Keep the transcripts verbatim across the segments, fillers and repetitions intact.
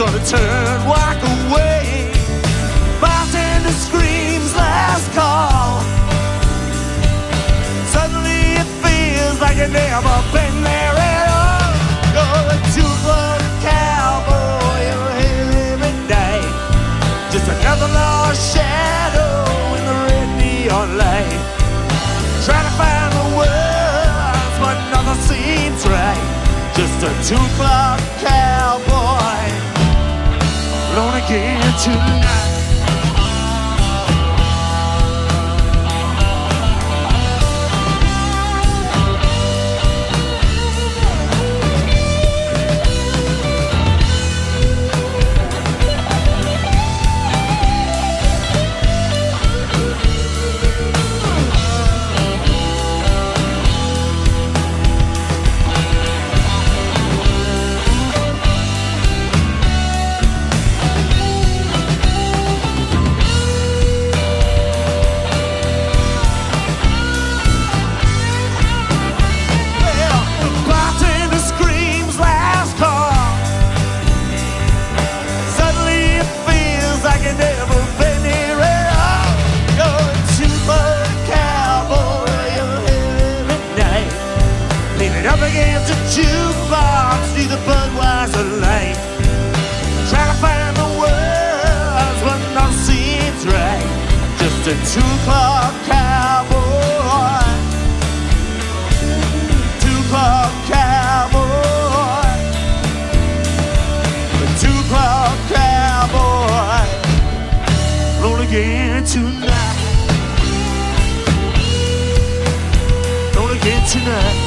gonna turn, walk away. Bartender screams last call. Suddenly it feels like you've never been there at all. You're a two-club cowboy, you're here every day. Just another lost shadow in the red neon light. Trying to find the words, but nothing seems right. Just a two-club cowboy, alone again tonight. Jukebox, see the Budweiser light. Try to find the words, but nothing seems right. Just a two-club cowboy, two-club cowboy, a two-club cowboy, roll again tonight, roll again tonight.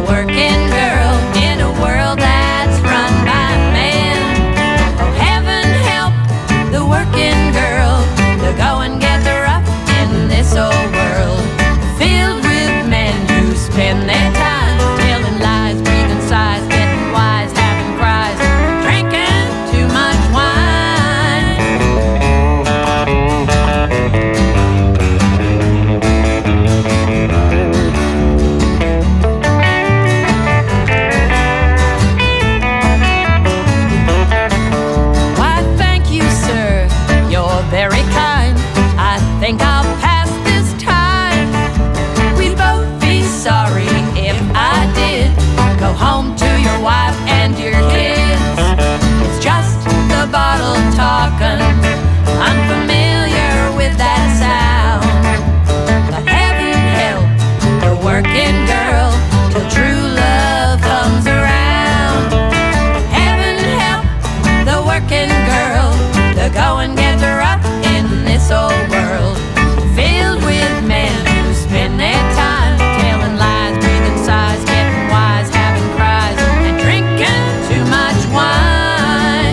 working girl in a world that's run by men. Oh, heaven help the working girl to go and get the rough in this old world, filled with men who spend their time telling lies, breathing sighs, getting wise, having cries, drinking too much wine. Why, thank you, sir, you're very kind. I think I'll pass this time. We'd both be sorry if I did go home to your wife and your kids. It's just the bottle talking, I'm familiar with that sound. But heaven help the working girl till true love comes around. Heaven help the working girl to go and get the rough in this old world, filled with men who spend their time telling lies, breathing sighs, getting wise, having cries, and drinking too much wine.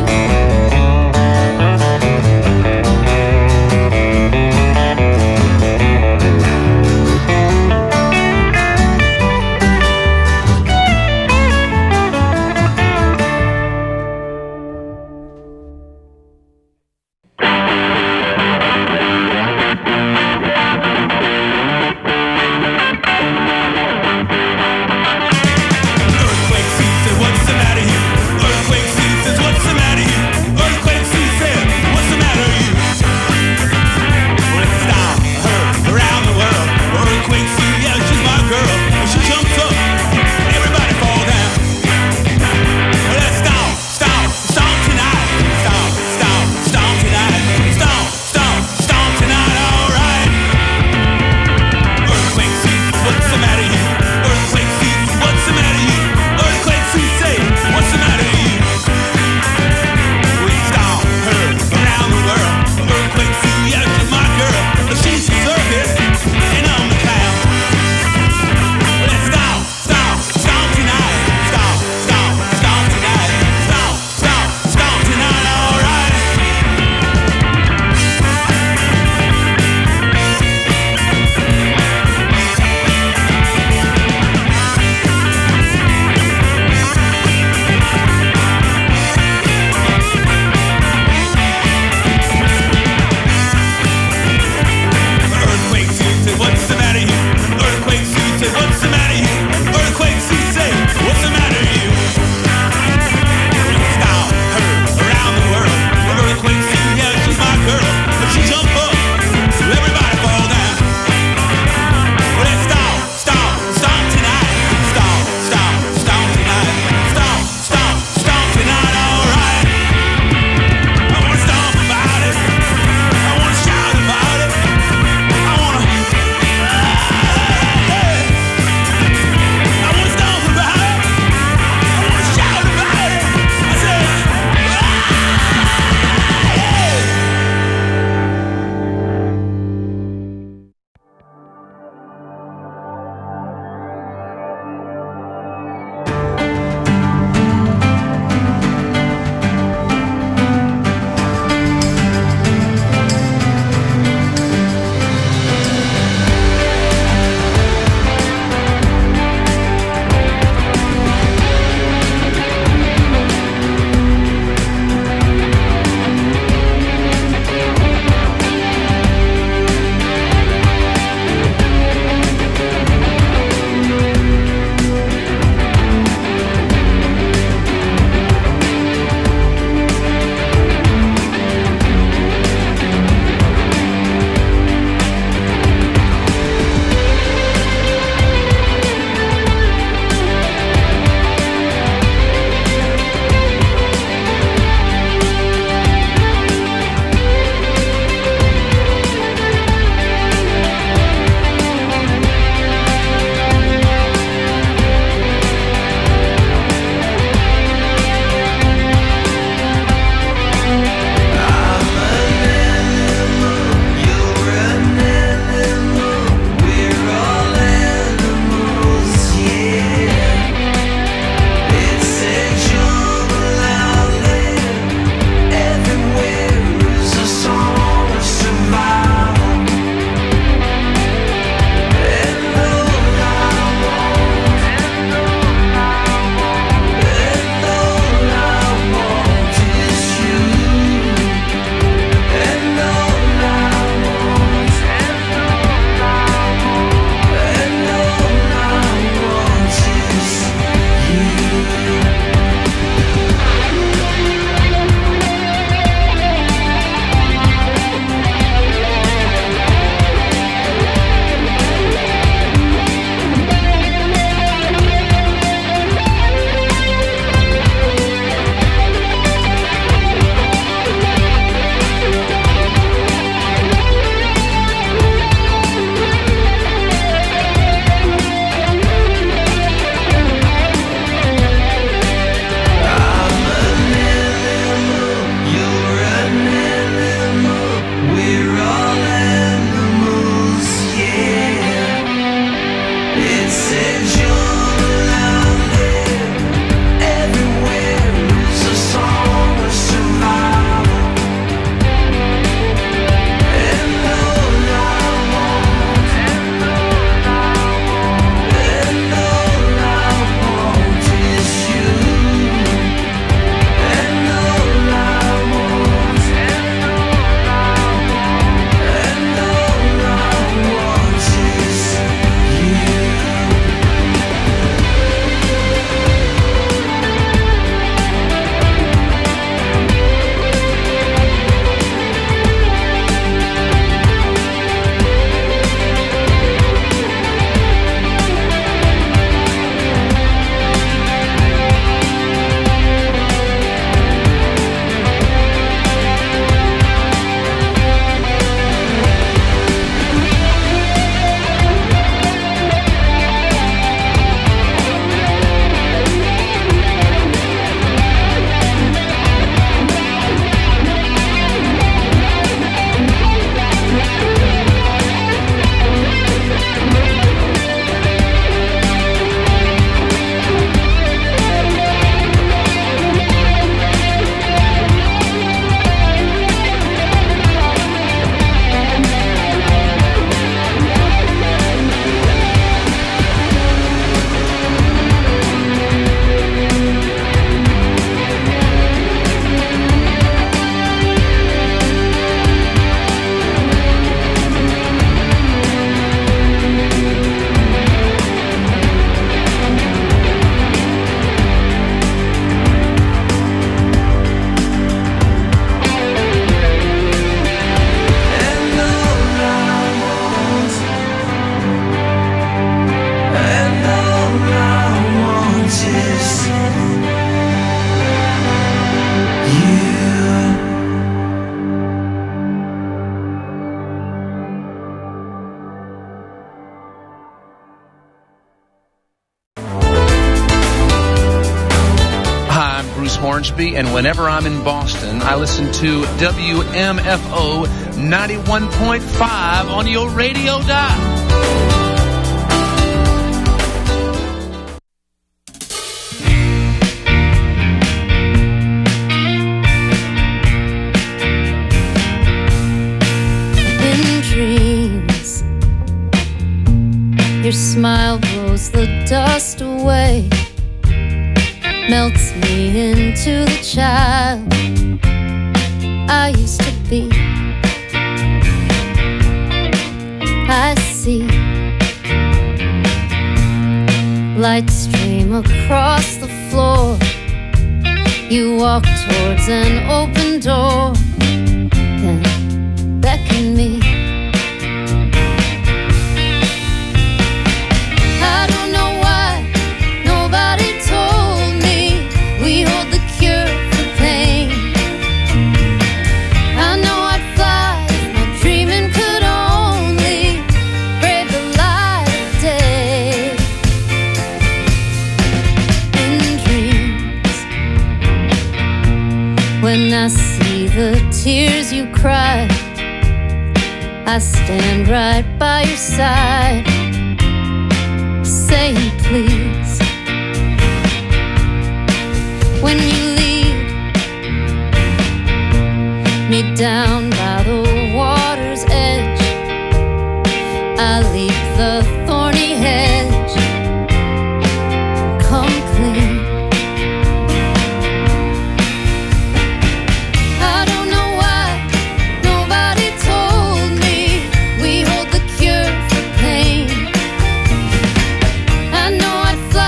Hornsby, and whenever I'm in Boston, I listen to W M F O ninety-one point five on your radio dial. Your smile blows the dust away, melts me into the child I used to be. I see light stream across the floor. You walk towards an open door, then beckon me. When I see the tears you cry, I stand right by your side, saying please. When you lead me down by the water's edge, I leap the thorny hedge, come clean. I know I'd fly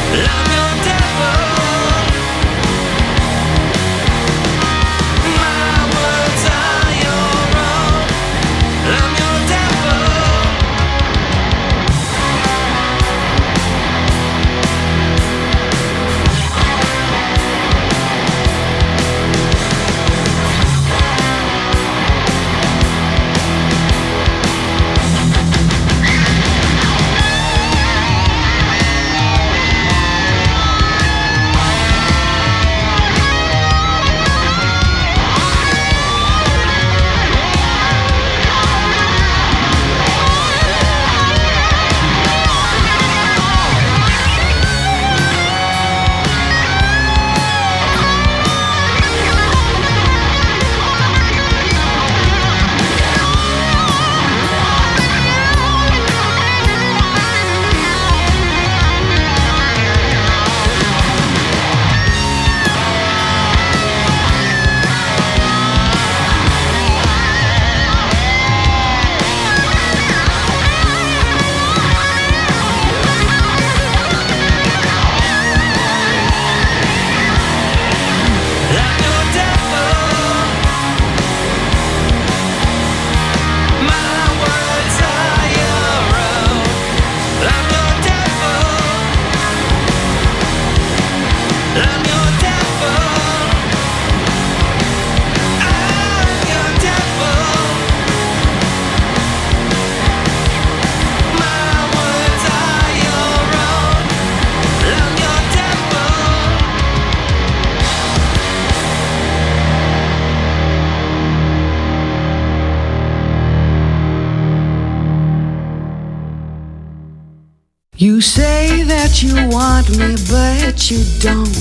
You say that you want me, but you don't.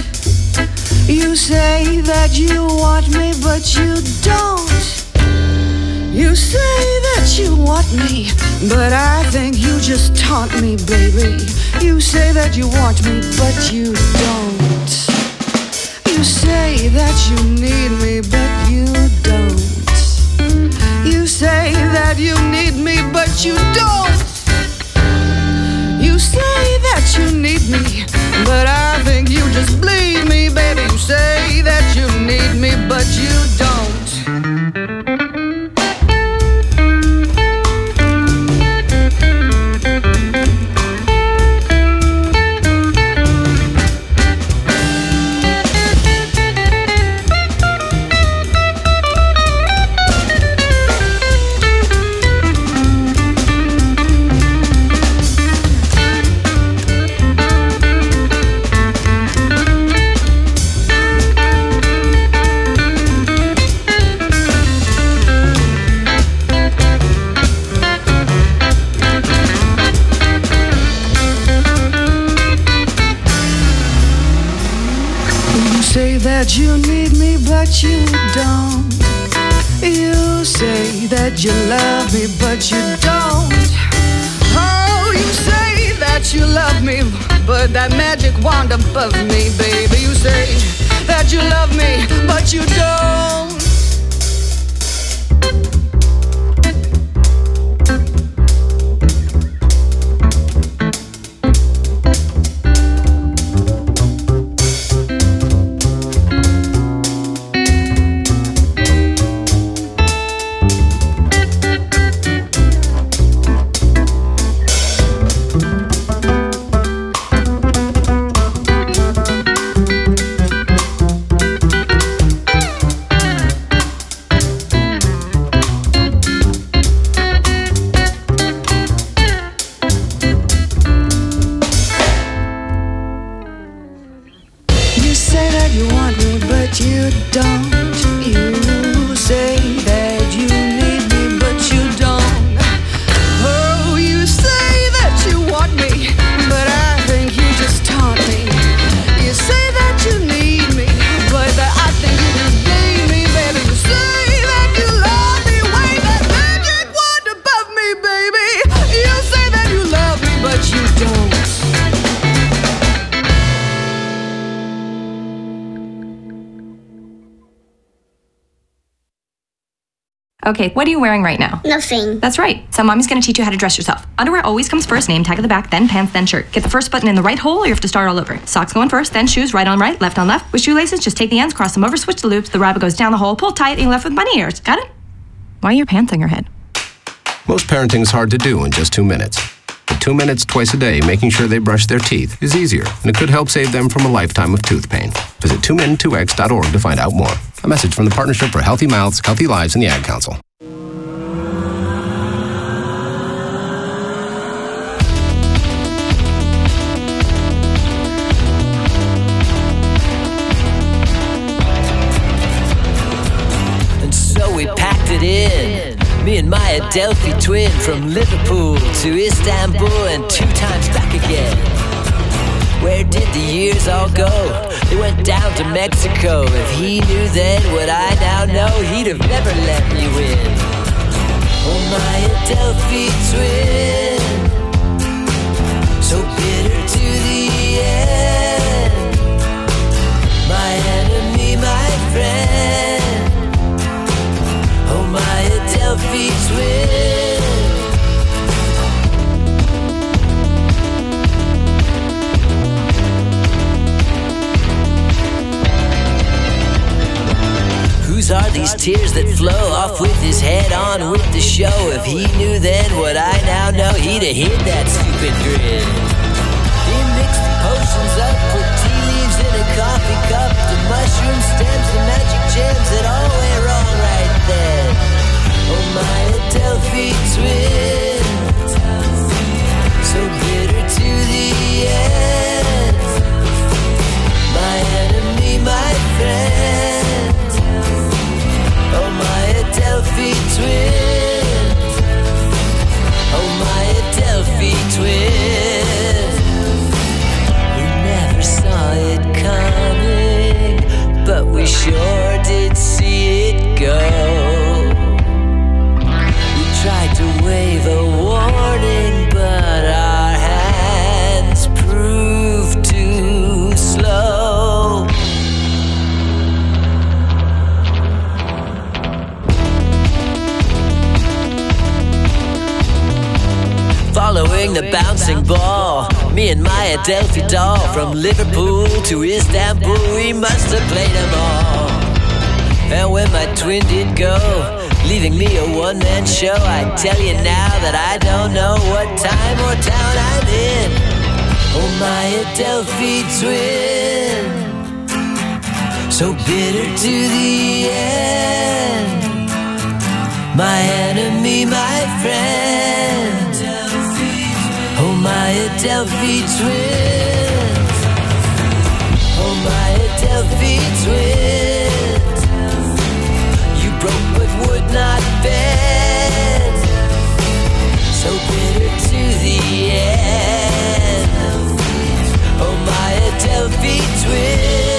You say that you want me, but you don't. You say that you want me, but I think you just taunt me, baby. You say that you want me, but you don't. You say that you need me, but you don't. You say that you need me, but you don't. You say that you need me, but I think you just bleed me, baby. You say that you need me, but you don't. That you need me, but you don't. You say that you love me, but you don't. Oh, you say that you love me, but that magic wand above me, baby. You say that you love me, but you don't. Okay, what are you wearing right now? Nothing. That's right. So mommy's gonna teach you how to dress yourself. Underwear always comes first, name tag at the back, then pants, then shirt. Get the first button in the right hole or you have to start all over. Socks going first, then shoes, right on right, left on left. With shoelaces, just take the ends, cross them over, switch the loops, the rabbit goes down the hole, pull tight, and you're left with bunny ears. Got it? Why are your pants on your head? Most parenting's hard to do in just two minutes. But two minutes twice a day making sure they brush their teeth is easier, and it could help save them from a lifetime of tooth pain. Visit two min two x dot org to find out more. A message from the Partnership for Healthy Mouths, Healthy Lives, and the Ad Council. And so we packed it in. Me and my Adelphi twin, from Liverpool to Istanbul and two times back again. Where did the years all go? They went down to Mexico. If he knew then what I now know, he'd have never let me win. Oh, my Adelphi twin, so bitter to the end. My enemy, my friend. Oh, my Adelphi twin. Whose are these tears that flow off with his head on with the show? If he knew then what I now know, he'd have hid that stupid grin. He mixed the potions up, put tea leaves in a coffee cup, the mushroom stems, the magic gems, it all went wrong right then. Oh, my Adelphi twin, so bitter to the end. My enemy, my friend. Oh, my Adelphi twin. Oh, my Adelphi twin. We never saw it coming, but we sure did see it go. We tried to wave a warning, but our hands proved too slow. Following the bouncing ball, me and my Adelphi doll, from Liverpool to Istanbul, we must have played them all. And when my twin did go, leaving me a one-man show, I tell you now that I don't know what time or town I'm in. Oh, my Adelphi twin, so bitter to the end. My enemy, my friend. Oh, my Adelphi twins. Oh, my Adelphi twins. You broke but would not bend, so bitter to the end. Oh, my Adelphi twins.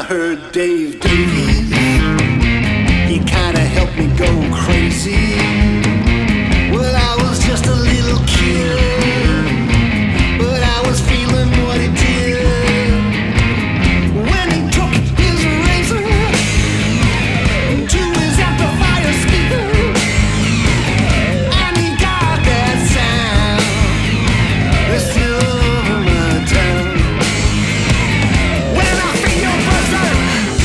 heard Dave Davies, he kinda helped me go crazy. Well, I was just a little kid, but I was feeling what he did. When he took his razor to his amplifier speaker, and he got that sound that's still over my town. When I feel berserk,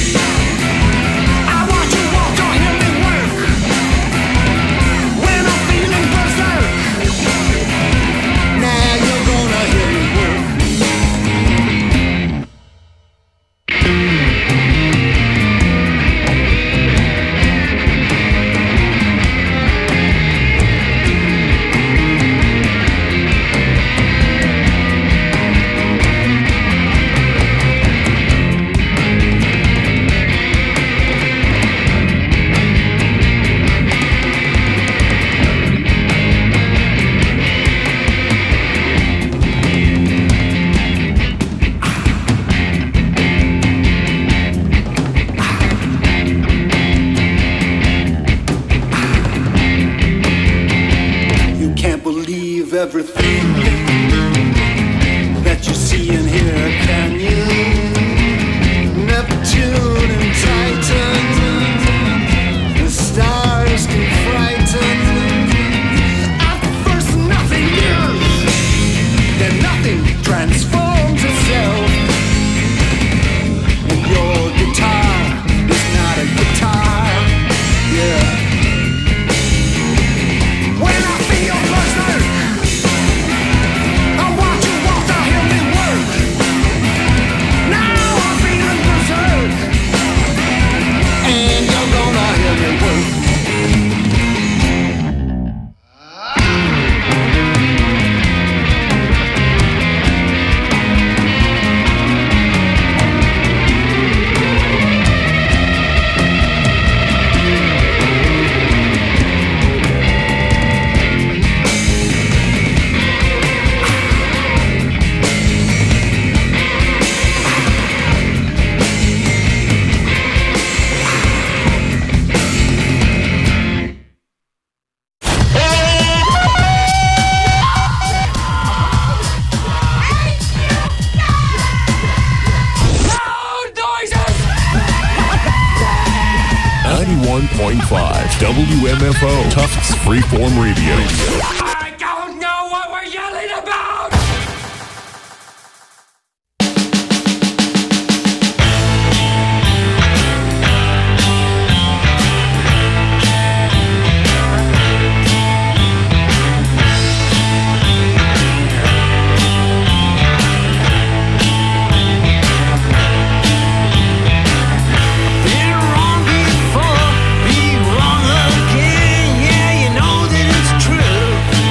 I want you walk or hear me work. When I'm feeling berserk, now you're gonna hear me work. You can't believe everything that you see and hear, can you? Neptune and Titan, the stars can frighten. At first nothing is, then nothing transforms itself. And your guitar is not a guitar, yeah. When I feel berserk, I want you walk to hear me work. Now I'm feeling berserk, and you're gonna hear me work. ninety-one point five W M F O Tufts Freeform Radio. I don't know what we're yelling about! Been wrong before, be wrong again. Yeah, you know that it's true.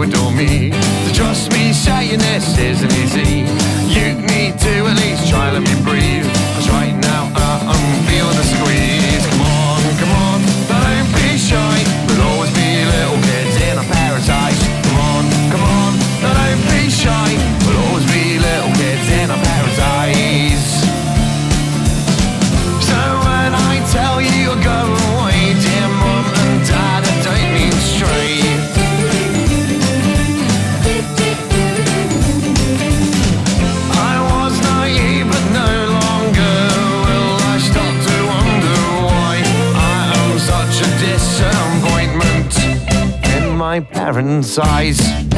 adore me. So trust me, saying this isn't easy. You need to at least try, let me breathe. Cause right now I'm feeling the squeeze. Come on, come on, don't be shy. We'll always be little kids in a paradise. Come on, come on, don't be shy. We'll always be little kids in a paradise. So when I tell you go away, dear mum and dad, I don't mean straight. I was naive but no longer will I stop to wonder why I am such a disappointment in my parents' eyes.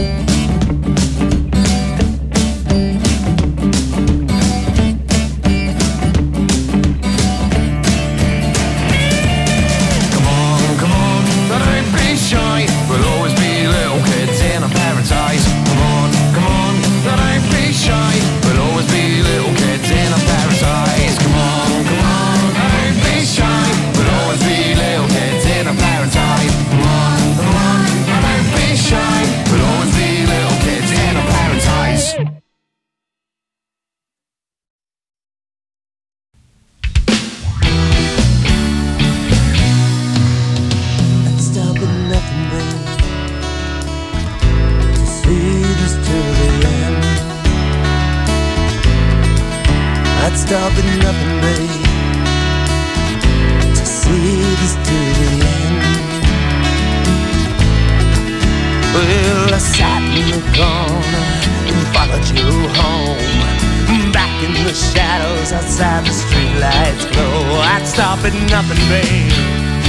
Stop at nothing, babe, to see this to the end. Well, I sat in the corner and followed you home. Back in the shadows outside the streetlights glow. I'd stop at nothing, babe,